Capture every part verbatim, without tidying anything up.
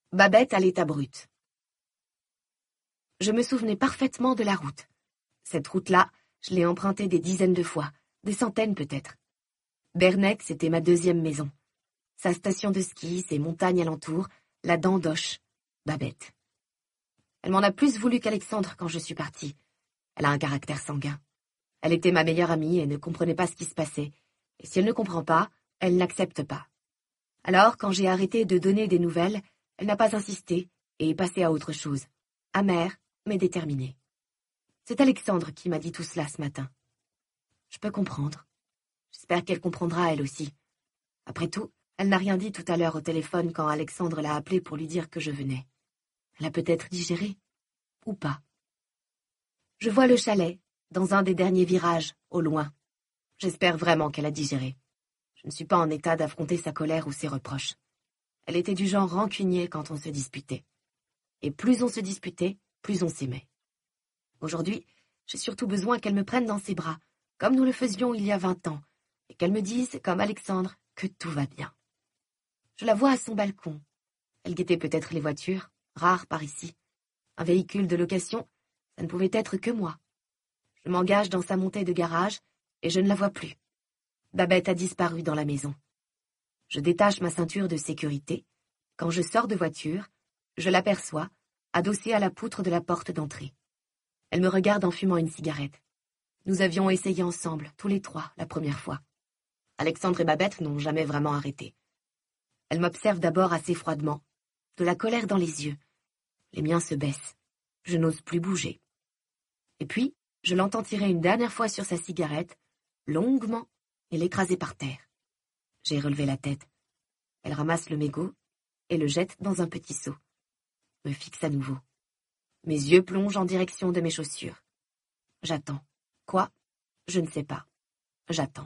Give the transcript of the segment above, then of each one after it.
Babette à l'état brut. Je me souvenais parfaitement de la route. Cette route-là, je l'ai empruntée des dizaines de fois, des centaines peut-être. Bernec, c'était ma deuxième maison. Sa station de ski, ses montagnes alentour, la dent d'Oche, Babette. Elle m'en a plus voulu qu'Alexandre quand je suis partie. Elle a un caractère sanguin. Elle était ma meilleure amie et ne comprenait pas ce qui se passait. Et si elle ne comprend pas, elle n'accepte pas. Alors, quand j'ai arrêté de donner des nouvelles, elle n'a pas insisté et est passée à autre chose. Amère, mais déterminée. C'est Alexandre qui m'a dit tout cela ce matin. Je peux comprendre. J'espère qu'elle comprendra elle aussi. Après tout, elle n'a rien dit tout à l'heure au téléphone quand Alexandre l'a appelée pour lui dire que je venais. Elle a peut-être digéré. Ou pas. Je vois le chalet, dans un des derniers virages, au loin. J'espère vraiment qu'elle a digéré. Je ne suis pas en état d'affronter sa colère ou ses reproches. Elle était du genre rancunier quand on se disputait. Et plus on se disputait, plus on s'aimait. Aujourd'hui, j'ai surtout besoin qu'elle me prenne dans ses bras, comme nous le faisions il y a vingt ans, et qu'elle me dise, comme Alexandre, que tout va bien. Je la vois à son balcon. Elle guettait peut-être les voitures, rares par ici. Un véhicule de location, ça ne pouvait être que moi. Je m'engage dans sa montée de garage, et je ne la vois plus. Babette a disparu dans la maison. Je détache ma ceinture de sécurité. Quand je sors de voiture, je l'aperçois, adossée à la poutre de la porte d'entrée. Elle me regarde en fumant une cigarette. Nous avions essayé ensemble, tous les trois, la première fois. Alexandre et Babette n'ont jamais vraiment arrêté. Elle m'observe d'abord assez froidement, de la colère dans les yeux. Les miens se baissent. Je n'ose plus bouger. Et puis, je l'entends tirer une dernière fois sur sa cigarette, longuement, et l'écraser par terre. J'ai relevé la tête. Elle ramasse le mégot et le jette dans un petit seau. Me fixe à nouveau. Mes yeux plongent en direction de mes chaussures. J'attends. Quoi? Je ne sais pas. J'attends.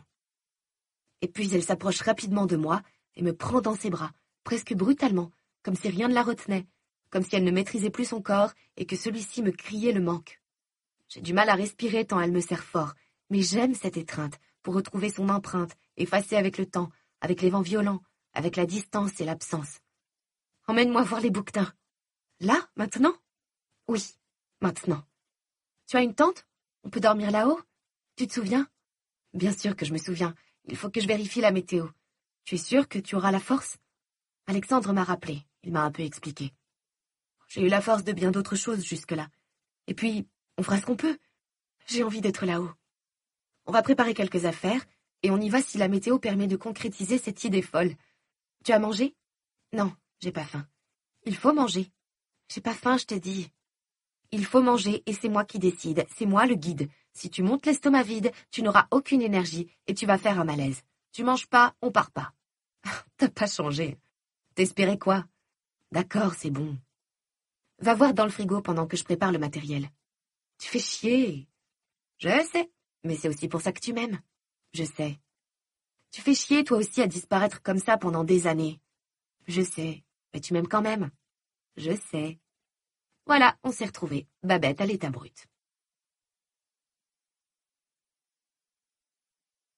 Et puis elle s'approche rapidement de moi et me prend dans ses bras, presque brutalement, comme si rien ne la retenait, comme si elle ne maîtrisait plus son corps et que celui-ci me criait le manque. J'ai du mal à respirer tant elle me serre fort, mais j'aime cette étreinte pour retrouver son empreinte, effacée avec le temps, avec les vents violents, avec la distance et l'absence. Emmène-moi voir les bouquetins. Là, maintenant? Oui, maintenant. Tu as une tente? On peut dormir là-haut? Tu te souviens? Bien sûr que je me souviens. Il faut que je vérifie la météo. Tu es sûr que tu auras la force? Alexandre m'a rappelé. Il m'a un peu expliqué. J'ai eu la force de bien d'autres choses jusque-là. Et puis, on fera ce qu'on peut. J'ai envie d'être là-haut. On va préparer quelques affaires, et on y va si la météo permet de concrétiser cette idée folle. Tu as mangé? Non, j'ai pas faim. Il faut manger. J'ai pas faim, je te dis. Il faut manger, et c'est moi qui décide. C'est moi le guide. Si tu montes l'estomac vide, tu n'auras aucune énergie, et tu vas faire un malaise. Tu manges pas, on part pas. T'as pas changé. T'espérais quoi? D'accord, c'est bon. Va voir dans le frigo pendant que je prépare le matériel. Tu fais chier. Je sais, mais c'est aussi pour ça que tu m'aimes. Je sais. Tu fais chier toi aussi à disparaître comme ça pendant des années. Je sais, mais tu m'aimes quand même. Je sais. Voilà, on s'est retrouvés. Babette à l'état brut.